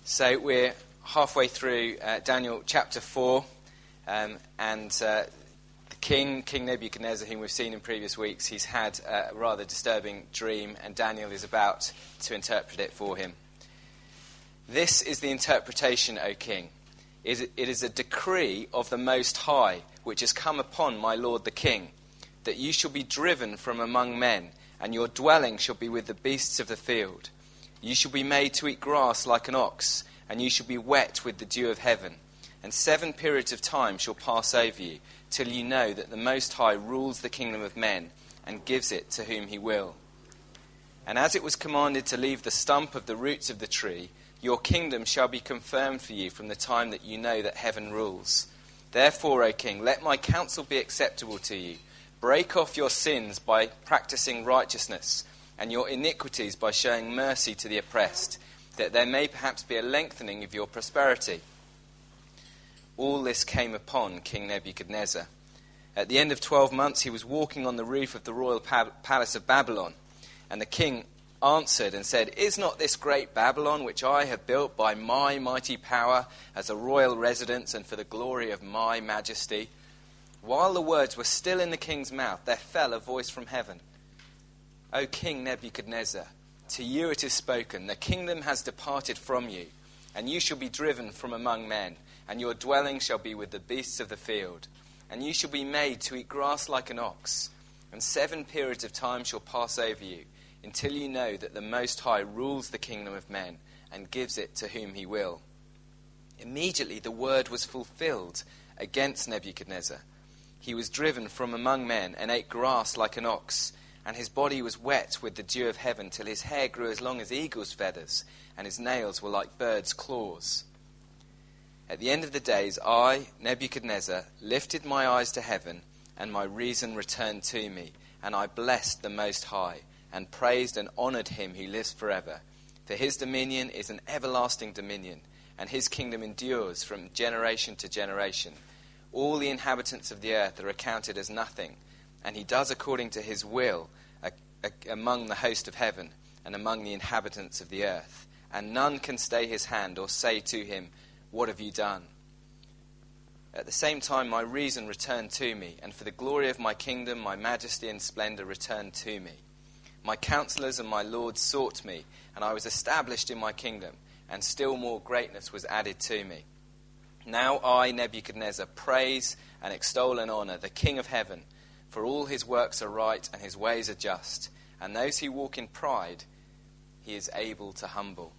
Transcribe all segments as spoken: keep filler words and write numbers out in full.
So we're halfway through uh, Daniel chapter four, um, and uh, the king, King Nebuchadnezzar, whom we've seen in previous weeks, he's had a rather disturbing dream, and Daniel is about to interpret it for him. This is the interpretation, O king. It is a decree of the Most High, which has come upon my lord the king, that you shall be driven from among men, and your dwelling shall be with the beasts of the field. You shall be made to eat grass like an ox, and you shall be wet with the dew of heaven. And seven periods of time shall pass over you, till you know that the Most High rules the kingdom of men, and gives it to whom he will. And as it was commanded to leave the stump of the roots of the tree, your kingdom shall be confirmed for you from the time that you know that heaven rules. Therefore, O king, let my counsel be acceptable to you. Break off your sins by practicing righteousness, and your iniquities by showing mercy to the oppressed, that there may perhaps be a lengthening of your prosperity. All this came upon King Nebuchadnezzar. At the end of twelve months he was walking on the roof of the royal pa- palace of Babylon, and the king answered and said, Is not this great Babylon, which I have built by my mighty power as a royal residence and for the glory of my majesty? While the words were still in the king's mouth, there fell a voice from heaven. O King Nebuchadnezzar, to you it is spoken, the kingdom has departed from you, and you shall be driven from among men, and your dwelling shall be with the beasts of the field, and you shall be made to eat grass like an ox, and seven periods of time shall pass over you, until you know that the Most High rules the kingdom of men, and gives it to whom he will. Immediately the word was fulfilled against Nebuchadnezzar. He was driven from among men, and ate grass like an ox, and his body was wet with the dew of heaven, till his hair grew as long as eagle's feathers, and his nails were like birds' claws. At the end of the days, I, Nebuchadnezzar, lifted my eyes to heaven, and my reason returned to me, and I blessed the Most High, and praised and honoured him who lives forever. For his dominion is an everlasting dominion, and his kingdom endures from generation to generation. All the inhabitants of the earth are accounted as nothing, and he does according to his will a, a, among the host of heaven and among the inhabitants of the earth. And none can stay his hand or say to him, What have you done? At the same time my reason returned to me, and for the glory of my kingdom my majesty and splendour returned to me. My counselors and my lords sought me, and I was established in my kingdom, and still more greatness was added to me. Now I, Nebuchadnezzar, praise and extol and honour the King of heaven, for all his works are right and his ways are just, and those who walk in pride he is able to humble.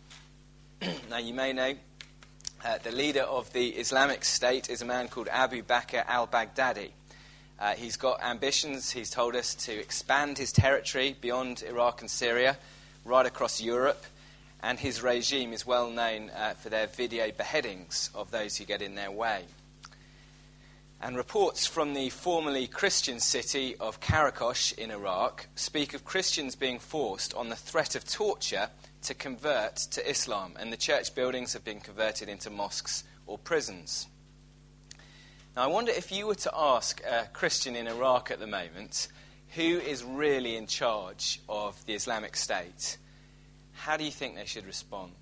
Now you may know uh, the leader of the Islamic State is a man called Abu Bakr al-Baghdadi. Uh, he's got ambitions, he's told us, to expand his territory beyond Iraq and Syria, right across Europe, and his regime is well known uh, for their video beheadings of those who get in their way. And reports from the formerly Christian city of Karakosh in Iraq speak of Christians being forced on the threat of torture to convert to Islam, and the church buildings have been converted into mosques or prisons. Now I wonder if you were to ask a Christian in Iraq at the moment, who is really in charge of the Islamic State, how do you think they should respond?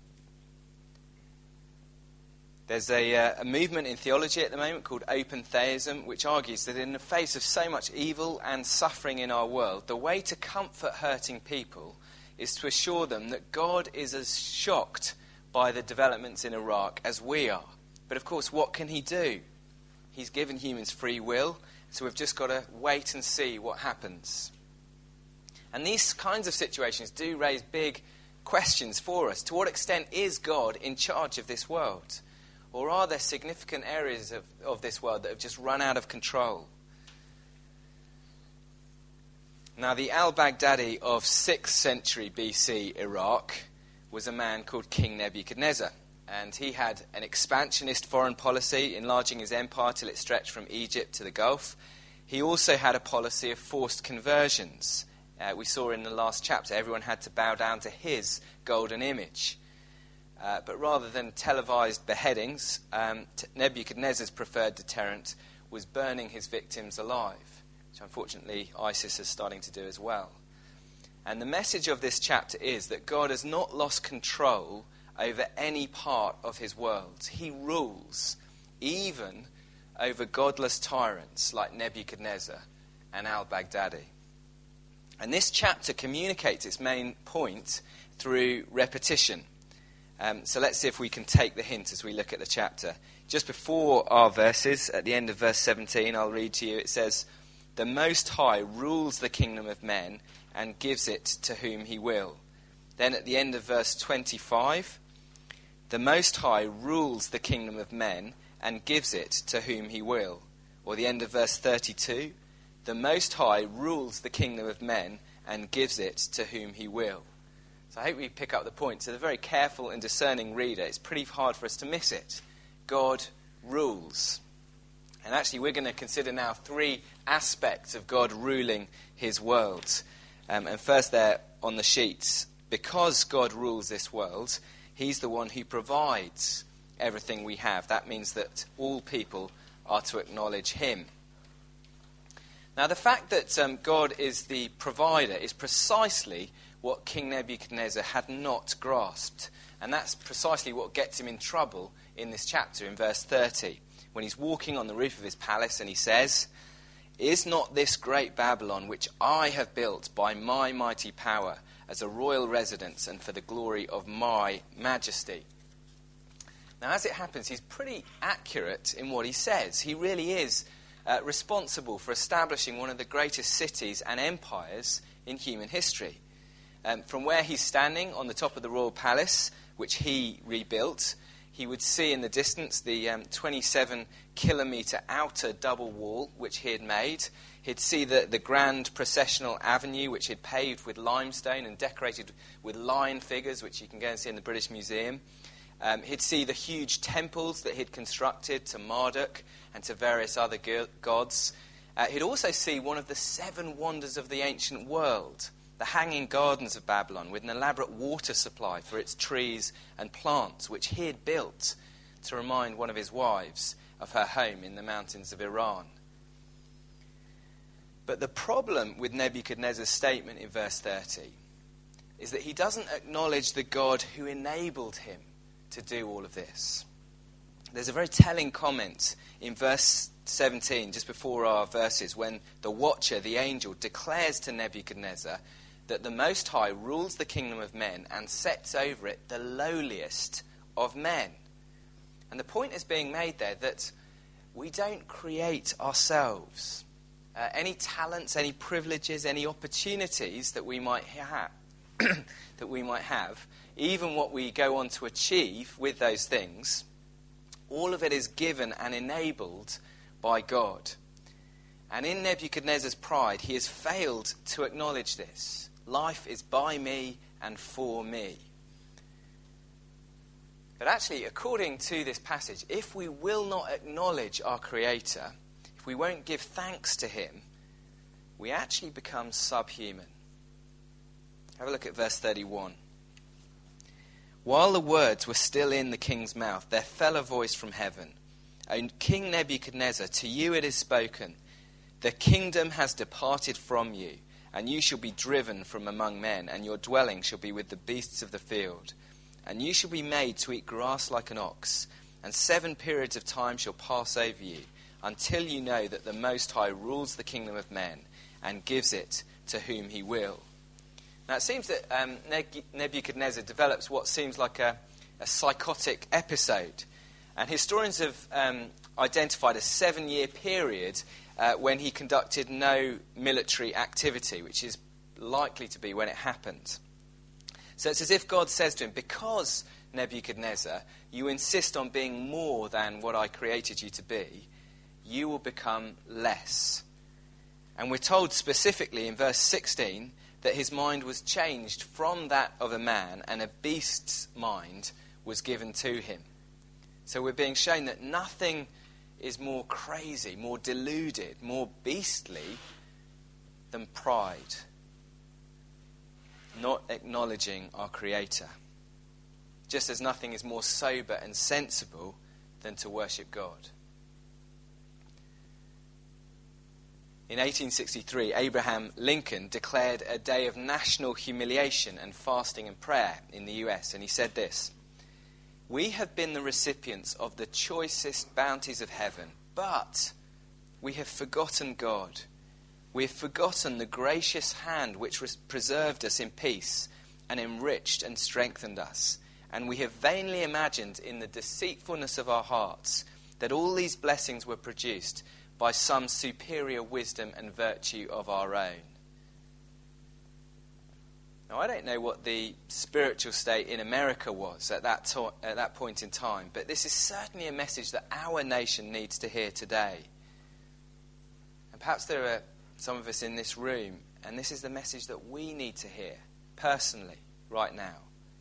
There's a, uh, a movement in theology at the moment called open theism, which argues that in the face of so much evil and suffering in our world, the way to comfort hurting people is to assure them that God is as shocked by the developments in Iraq as we are. But of course, what can he do? He's given humans free will, so we've just got to wait and see what happens. And these kinds of situations do raise big questions for us. To what extent is God in charge of this world? Or are there significant areas of, of this world that have just run out of control? Now, the al-Baghdadi of sixth century B C Iraq was a man called King Nebuchadnezzar. And he had an expansionist foreign policy, enlarging his empire till it stretched from Egypt to the Gulf. He also had a policy of forced conversions. Uh, we saw in the last chapter, everyone had to bow down to his golden image. Uh, but rather than televised beheadings, um, t- Nebuchadnezzar's preferred deterrent was burning his victims alive, which unfortunately ISIS is starting to do as well. And the message of this chapter is that God has not lost control over any part of his world. He rules even over godless tyrants like Nebuchadnezzar and al-Baghdadi. And this chapter communicates its main point through repetition. Um, so let's see if we can take the hint as we look at the chapter. Just before our verses, at the end of verse seventeen, I'll read to you, it says, "The Most High rules the kingdom of men and gives it to whom he will." Then at the end of verse twenty-five, "The Most High rules the kingdom of men and gives it to whom he will." Or the end of verse thirty-two, "The Most High rules the kingdom of men and gives it to whom he will." So I hope we pick up the point. To the very careful and discerning reader, it's pretty hard for us to miss it. God rules. And actually we're going to consider now three aspects of God ruling his world. Um, and first there on the sheets, because God rules this world, he's the one who provides everything we have. That means that all people are to acknowledge him. Now the fact that um, God is the provider is precisely what King Nebuchadnezzar had not grasped. And that's precisely what gets him in trouble in this chapter, in verse thirty, when he's walking on the roof of his palace and he says, "Is not this great Babylon, which I have built by my mighty power, as a royal residence and for the glory of my majesty?" Now, as it happens, he's pretty accurate in what he says. He really is uh, responsible for establishing one of the greatest cities and empires in human history. Um, from where he's standing on the top of the royal palace, which he rebuilt, he would see in the distance the um, twenty-seven kilometre outer double wall which he had made. He'd see the, the grand processional avenue which he'd paved with limestone and decorated with lion figures, which you can go and see in the British Museum. Um, he'd see the huge temples that he'd constructed to Marduk and to various other go- gods. Uh, he'd also see one of the seven wonders of the ancient world, the Hanging Gardens of Babylon, with an elaborate water supply for its trees and plants, which he had built to remind one of his wives of her home in the mountains of Iran. But the problem with Nebuchadnezzar's statement in verse thirty is that he doesn't acknowledge the God who enabled him to do all of this. There's a very telling comment in verse seventeen, just before our verses, when the watcher, the angel, declares to Nebuchadnezzar that the Most High rules the kingdom of men and sets over it the lowliest of men. And the point is being made there that we don't create ourselves. Uh, any talents, any privileges, any opportunities that we might have, that we might have, even what we go on to achieve with those things, all of it is given and enabled by God. And in Nebuchadnezzar's pride, he has failed to acknowledge this. Life is by me and for me. But actually, according to this passage, if we will not acknowledge our Creator, if we won't give thanks to him, we actually become subhuman. Have a look at verse thirty-one. "While the words were still in the king's mouth, there fell a voice from heaven. O King Nebuchadnezzar, to you it is spoken, the kingdom has departed from you, and you shall be driven from among men, and your dwelling shall be with the beasts of the field. And you shall be made to eat grass like an ox, and seven periods of time shall pass over you, until you know that the Most High rules the kingdom of men, and gives it to whom he will." Now it seems that um, Nebuchadnezzar develops what seems like a, a psychotic episode. And historians have um, identified a seven-year period uh, when he conducted no military activity, which is likely to be when it happened. So it's as if God says to him, because, Nebuchadnezzar, you insist on being more than what I created you to be, you will become less. And we're told specifically in verse sixteen that his mind was changed from that of a man, and a beast's mind was given to him. So we're being shown that nothing is more crazy, more deluded, more beastly than pride. Not acknowledging our Creator. Just as nothing is more sober and sensible than to worship God. In eighteen sixty-three, Abraham Lincoln declared a day of national humiliation and fasting and prayer in the U S, and he said this: We have been the recipients of the choicest bounties of heaven, but we have forgotten God. We have forgotten the gracious hand which was preserved us in peace and enriched and strengthened us. And we have vainly imagined in the deceitfulness of our hearts that all these blessings were produced by some superior wisdom and virtue of our own. Now, I don't know what the spiritual state in America was at that, to- at that point in time, but this is certainly a message that our nation needs to hear today. And perhaps there are some of us in this room, and this is the message that we need to hear personally right now.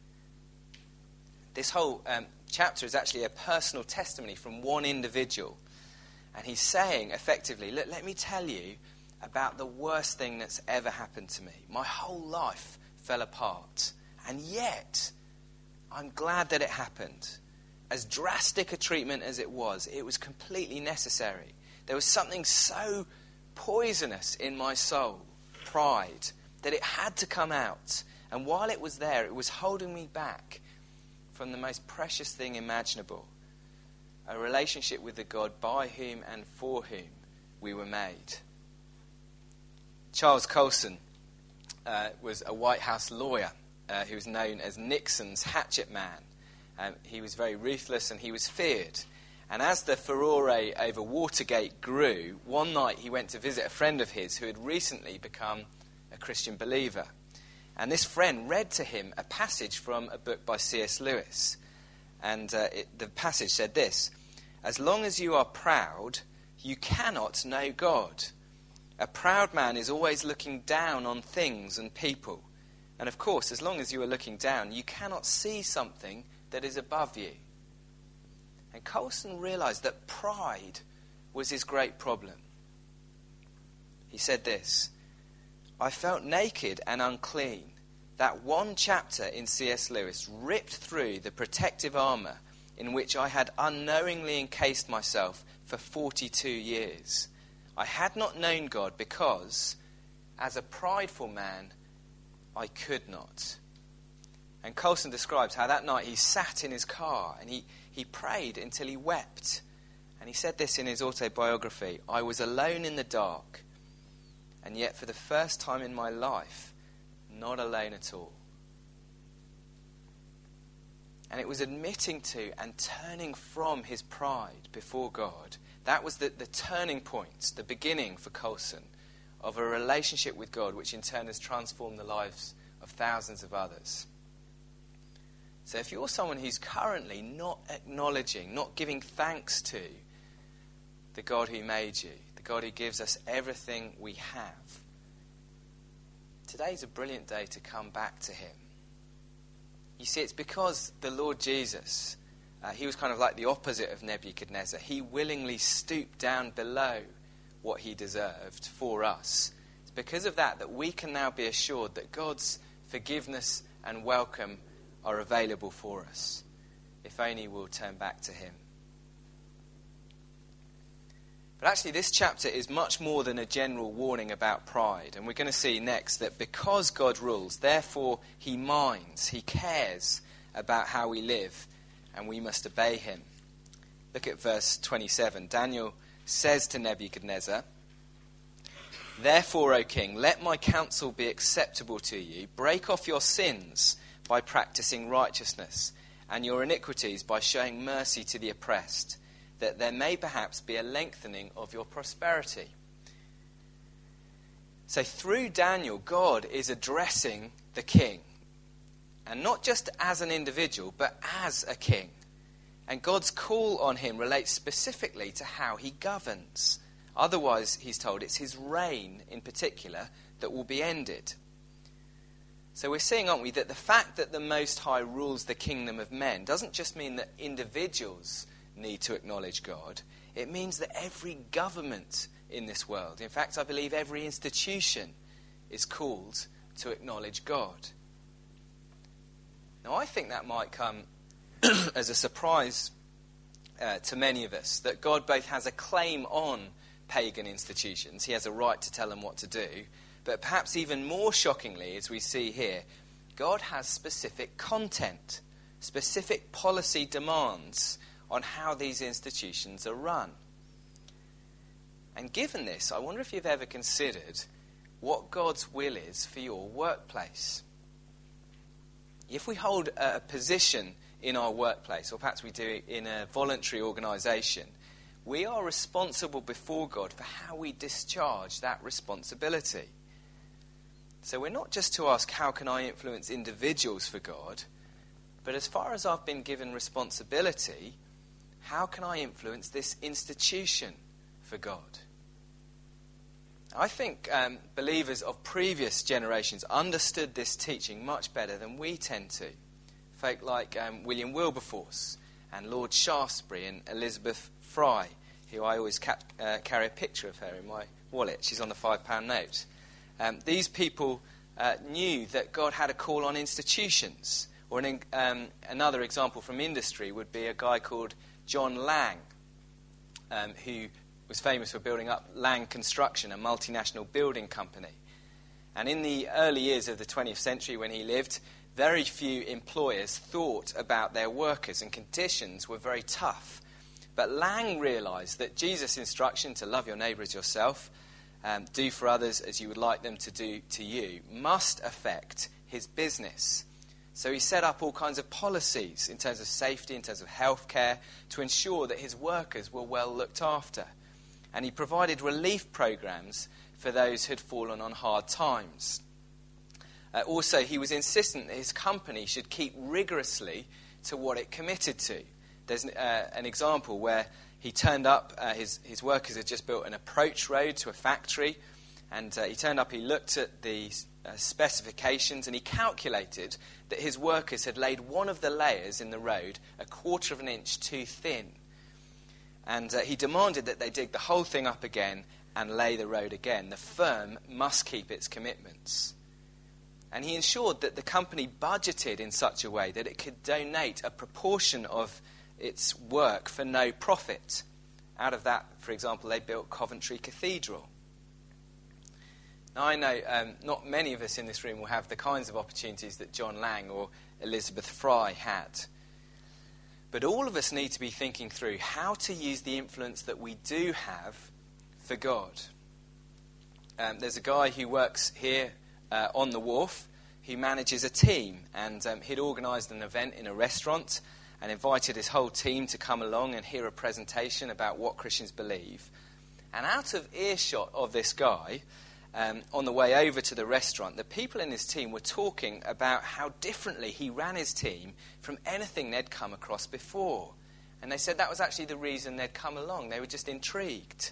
This whole um, chapter is actually a personal testimony from one individual. And he's saying, effectively, look, let me tell you about the worst thing that's ever happened to me. My whole life fell apart. And yet, I'm glad that it happened. As drastic a treatment as it was, it was completely necessary. There was something so poisonous in my soul, pride, that it had to come out. And while it was there, it was holding me back from the most precious thing imaginable, a relationship with the God by whom and for whom we were made. Charles Colson uh, was a White House lawyer uh, who was known as Nixon's hatchet man. Um, he was very ruthless and he was feared. And as the furore over Watergate grew, one night he went to visit a friend of his who had recently become a Christian believer. And this friend read to him a passage from a book by C S Lewis. And uh, it, the passage said this: "As long as you are proud, you cannot know God. A proud man is always looking down on things and people. And of course, as long as you are looking down, you cannot see something that is above you." And Colson realized that pride was his great problem. He said this: "I felt naked and unclean. That one chapter in C S Lewis ripped through the protective armor in which I had unknowingly encased myself for forty-two years. I had not known God because, as a prideful man, I could not." And Colson describes how that night he sat in his car and he, he prayed until he wept. And he said this in his autobiography: "I was alone in the dark, and yet for the first time in my life, not alone at all." And it was admitting to and turning from his pride before God. That was the, the turning point, the beginning for Colson of a relationship with God, which in turn has transformed the lives of thousands of others. So if you're someone who's currently not acknowledging, not giving thanks to the God who made you, the God who gives us everything we have, today's a brilliant day to come back to him. You see, it's because the Lord Jesus, uh, he was kind of like the opposite of Nebuchadnezzar. He willingly stooped down below what he deserved for us. It's because of that that we can now be assured that God's forgiveness and welcome are available for us, if only we'll turn back to him. But actually, this chapter is much more than a general warning about pride. And we're going to see next that because God rules, therefore he minds, he cares about how we live, and we must obey him. Look at verse twenty-seven. Daniel says to Nebuchadnezzar, "Therefore, O king, let my counsel be acceptable to you. Break off your sins by practicing righteousness, and your iniquities by showing mercy to the oppressed, that there may perhaps be a lengthening of your prosperity." So through Daniel, God is addressing the king. And not just as an individual, but as a king. And God's call on him relates specifically to how he governs. Otherwise, he's told, it's his reign in particular that will be ended. So we're seeing, aren't we, that the fact that the Most High rules the kingdom of men doesn't just mean that individuals need to acknowledge God. It means that every government in this world, in fact, I believe every institution, is called to acknowledge God. Now, I think that might come as a surprise uh, to many of us, that God both has a claim on pagan institutions, he has a right to tell them what to do, but perhaps even more shockingly, as we see here, God has specific content specific policy demands on how these institutions are run. And given this, I wonder if you've ever considered what God's will is for your workplace. If we hold a position in our workplace, or perhaps we do it in a voluntary organisation, we are responsible before God for how we discharge that responsibility. So we're not just to ask, how can I influence individuals for God? But as far as I've been given responsibility, how can I influence this institution for God? I think um, believers of previous generations understood this teaching much better than we tend to. Folk like um, William Wilberforce and Lord Shaftesbury and Elizabeth Fry, who I always cap- uh, carry a picture of her in my wallet. She's on the five pound note. Um, these people uh, knew that God had a call on institutions. Or an, um, another example from industry would be a guy called John Lang, um, who was famous for building up Lang Construction, a multinational building company. And in the early years of the twentieth century when he lived, very few employers thought about their workers, and conditions were very tough. But Lang realised that Jesus' instruction to love your neighbour as yourself, um, do for others as you would like them to do to you, must affect his business. So he set up all kinds of policies in terms of safety, in terms of healthcare, to ensure that his workers were well looked after. And he provided relief programs for those who had fallen on hard times. Uh, also, he was insistent that his company should keep rigorously to what it committed to. There's uh, an example where he turned up, uh, his, his workers had just built an approach road to a factory, and uh, he turned up, he looked at the uh, specifications, and he calculated that his workers had laid one of the layers in the road a quarter of an inch too thin. And uh, he demanded that they dig the whole thing up again and lay the road again. The firm must keep its commitments. And he ensured that the company budgeted in such a way that it could donate a proportion of its work for no profit. Out of that, for example, they built Coventry Cathedral. Now, I know um, not many of us in this room will have the kinds of opportunities that John Lang or Elizabeth Fry had. But all of us need to be thinking through how to use the influence that we do have for God. Um, there's a guy who works here uh, on the wharf who manages a team, and um, he'd organised an event in a restaurant and invited his whole team to come along and hear a presentation about what Christians believe. And out of earshot of this guy, um, on the way over to the restaurant, the people in his team were talking about how differently he ran his team from anything they'd come across before. And they said that was actually the reason they'd come along. They were just intrigued.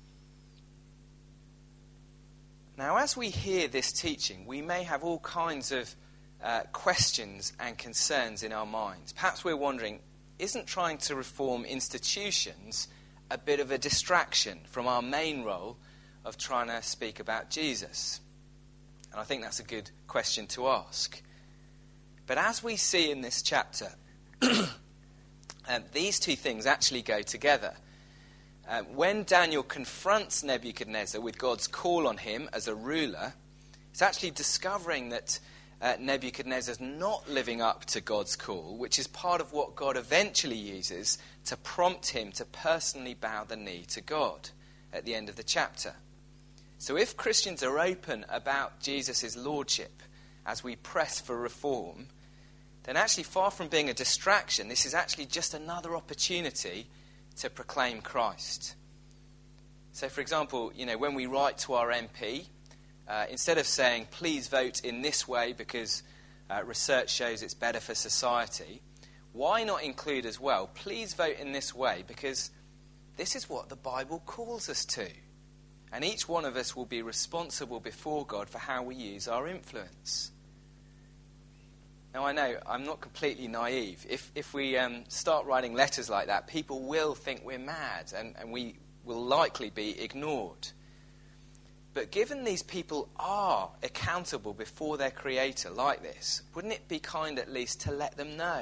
Now, as we hear this teaching, we may have all kinds of uh, questions and concerns in our minds. Perhaps we're wondering, isn't trying to reform institutions a bit of a distraction from our main role of trying to speak about Jesus? And I think that's a good question to ask. But as we see in this chapter, um, these two things actually go together. Uh, when Daniel confronts Nebuchadnezzar with God's call on him as a ruler, it's actually discovering that uh, Nebuchadnezzar's not living up to God's call, which is part of what God eventually uses to prompt him to personally bow the knee to God at the end of the chapter. So if Christians are open about Jesus' lordship as we press for reform, then actually far from being a distraction, this is actually just another opportunity to proclaim Christ. So, for example, you know, when we write to our M P, uh, instead of saying, please vote in this way because uh, research shows it's better for society, why not include as well, please vote in this way because this is what the Bible calls us to. And each one of us will be responsible before God for how we use our influence. Now, I know I'm not completely naive. If if we um, start writing letters like that, people will think we're mad and, and we will likely be ignored. But given these people are accountable before their Creator like this, wouldn't it be kind at least to let them know?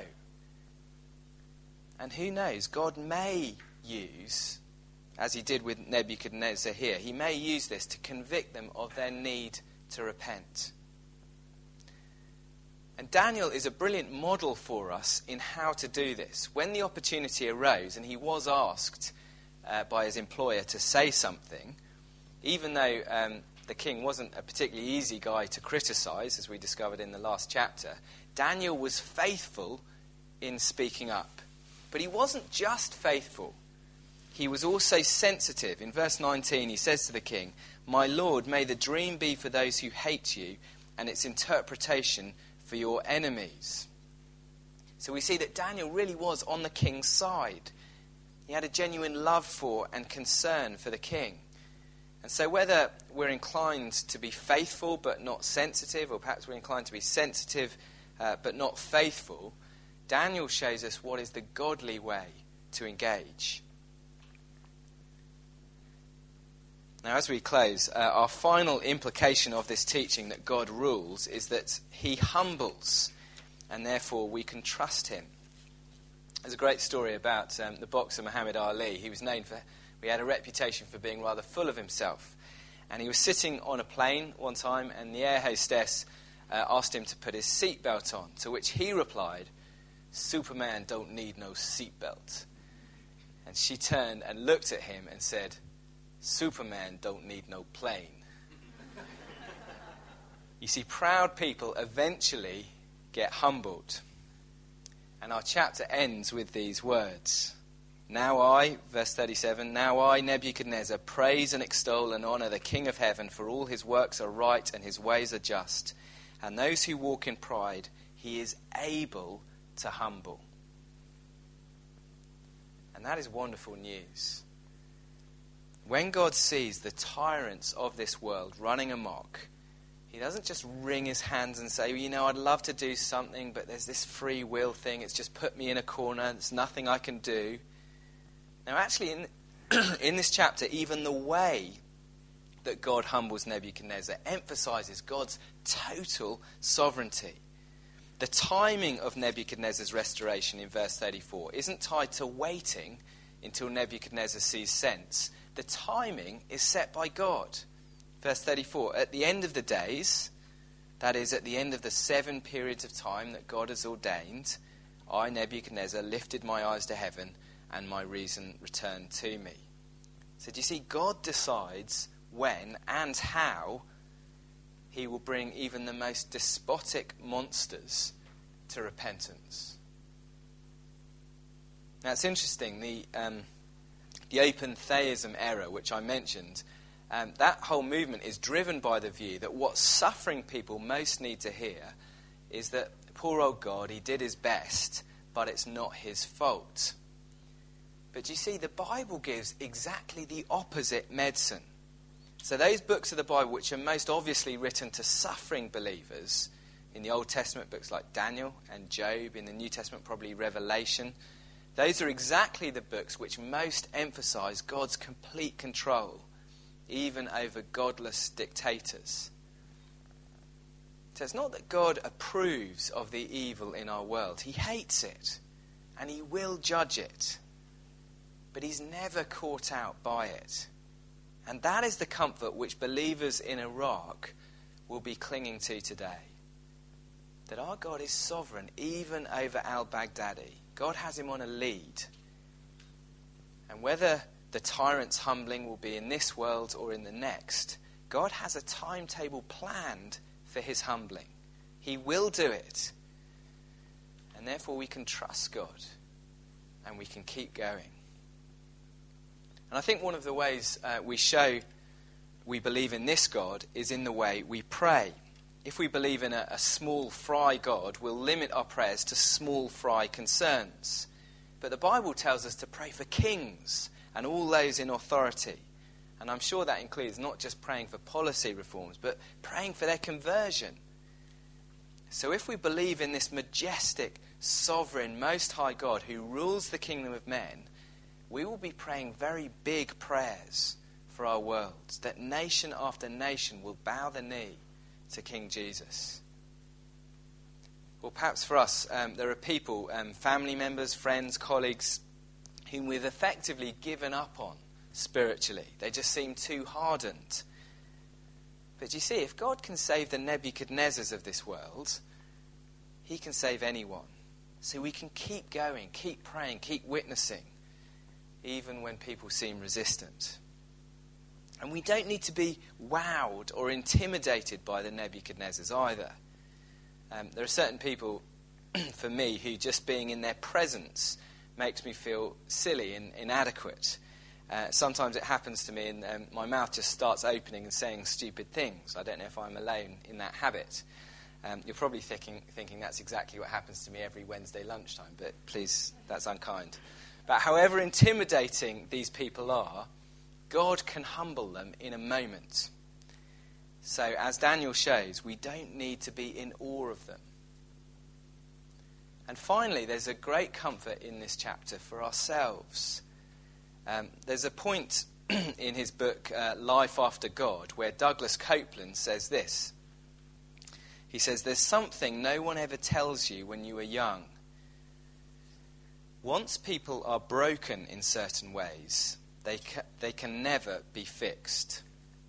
And who knows, God may use, as he did with Nebuchadnezzar here, he may use this to convict them of their need to repent. And Daniel is a brilliant model for us in how to do this. When the opportunity arose, and he was asked uh, by his employer to say something, even though um, the king wasn't a particularly easy guy to criticize, as we discovered in the last chapter, Daniel was faithful in speaking up. But he wasn't just faithful. He was also sensitive. In verse nineteen, he says to the king, "My lord, may the dream be for those who hate you, and its interpretation for your enemies." So we see that Daniel really was on the king's side. He had a genuine love for and concern for the king. And so whether we're inclined to be faithful but not sensitive, or perhaps we're inclined to be sensitive uh, but not faithful, Daniel shows us what is the godly way to engage. Now, as we close, uh, our final implication of this teaching that God rules is that he humbles, and therefore we can trust him. There's a great story about um, the boxer Muhammad Ali. He was known for, he had a reputation for being rather full of himself. And he was sitting on a plane one time, and the air hostess uh, asked him to put his seatbelt on, to which he replied, "Superman don't need no seatbelt." And she turned and looked at him and said, "Superman don't need no plane." You see, proud people eventually get humbled. And our chapter ends with these words. "Now I," verse thirty-seven, "now I, Nebuchadnezzar, praise and extol and honour the King of heaven, for all his works are right and his ways are just. And those who walk in pride, he is able to humble." And that is wonderful news. When God sees the tyrants of this world running amok, he doesn't just wring his hands and say, well, you know, I'd love to do something, but there's this free will thing. It's just put me in a corner. There's nothing I can do. Now, actually, in, in this chapter, even the way that God humbles Nebuchadnezzar emphasizes God's total sovereignty. The timing of Nebuchadnezzar's restoration in verse thirty-four isn't tied to waiting until Nebuchadnezzar sees sense. The timing is set by God. Verse thirty-four, "At the end of the days," that is, at the end of the seven periods of time that God has ordained, "I, Nebuchadnezzar, lifted my eyes to heaven, and my reason returned to me." So do you see, God decides when and how he will bring even the most despotic monsters to repentance. Now it's interesting, the um, the open theism era, which I mentioned, um, that whole movement is driven by the view that what suffering people most need to hear is that poor old God, he did his best, but it's not his fault. But you see, the Bible gives exactly the opposite medicine. So those books of the Bible which are most obviously written to suffering believers, in the Old Testament books like Daniel and Job, in the New Testament probably Revelation, those are exactly the books which most emphasize God's complete control, even over godless dictators. So it's not that God approves of the evil in our world. He hates it, and he will judge it. But he's never caught out by it. And that is the comfort which believers in Iraq will be clinging to today. That our God is sovereign even over al-Baghdadi. God has him on a lead. And whether the tyrant's humbling will be in this world or in the next, God has a timetable planned for his humbling. He will do it. And therefore we can trust God. And we can keep going. And I think one of the ways uh, we show we believe in this God is in the way we pray. If we believe in a, a small fry God, we'll limit our prayers to small fry concerns. But the Bible tells us to pray for kings and all those in authority. And I'm sure that includes not just praying for policy reforms, but praying for their conversion. So if we believe in this majestic, sovereign, most high God who rules the kingdom of men, we will be praying very big prayers for our world, that nation after nation will bow the knee to King Jesus. Or perhaps for us, um, there are people, um, family members, friends, colleagues, whom we've effectively given up on spiritually. They just seem too hardened. But you see, if God can save the Nebuchadnezzars of this world, he can save anyone. So we can keep going, keep praying, keep witnessing, even when people seem resistant. And we don't need to be wowed or intimidated by the Nebuchadnezzars either. Um, there are certain people, for me, who just being in their presence makes me feel silly and inadequate. Uh, sometimes it happens to me and um, my mouth just starts opening and saying stupid things. I don't know if I'm alone in that habit. Um, you're probably thinking, thinking that's exactly what happens to me every Wednesday lunchtime, but please, that's unkind. But however intimidating these people are, God can humble them in a moment. So as Daniel shows, we don't need to be in awe of them. And finally, there's a great comfort in this chapter for ourselves. Um, there's a point in his book, uh, Life After God, where Douglas Copeland says this. He says, there's something no one ever tells you when you are young. Once people are broken in certain ways, they ca- they can never be fixed.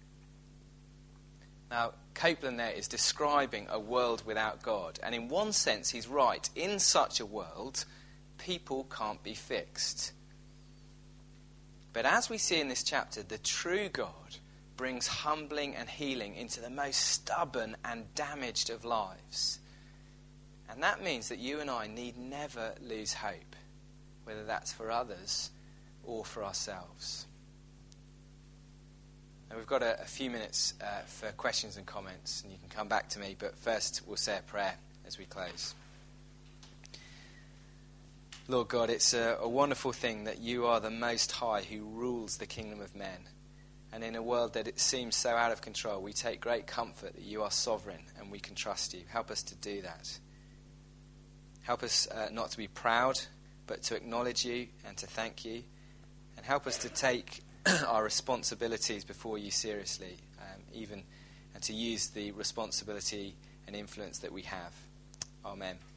Now, Copeland there is describing a world without God. And in one sense, he's right. In such a world, people can't be fixed. But as we see in this chapter, the true God brings humbling and healing into the most stubborn and damaged of lives. And that means that you and I need never lose hope, whether that's for others or for ourselves. Now we've got a, a few minutes uh, for questions and comments, and you can come back to me, but first we'll say a prayer as we close. Lord God, it's a, a wonderful thing that you are the Most High who rules the kingdom of men. And in a world that it seems so out of control, we take great comfort that you are sovereign and we can trust you. Help us to do that. Help us uh, not to be proud, but to acknowledge you and to thank you. And help us to take our responsibilities before you seriously, um, even and to use the responsibility and influence that we have. Amen.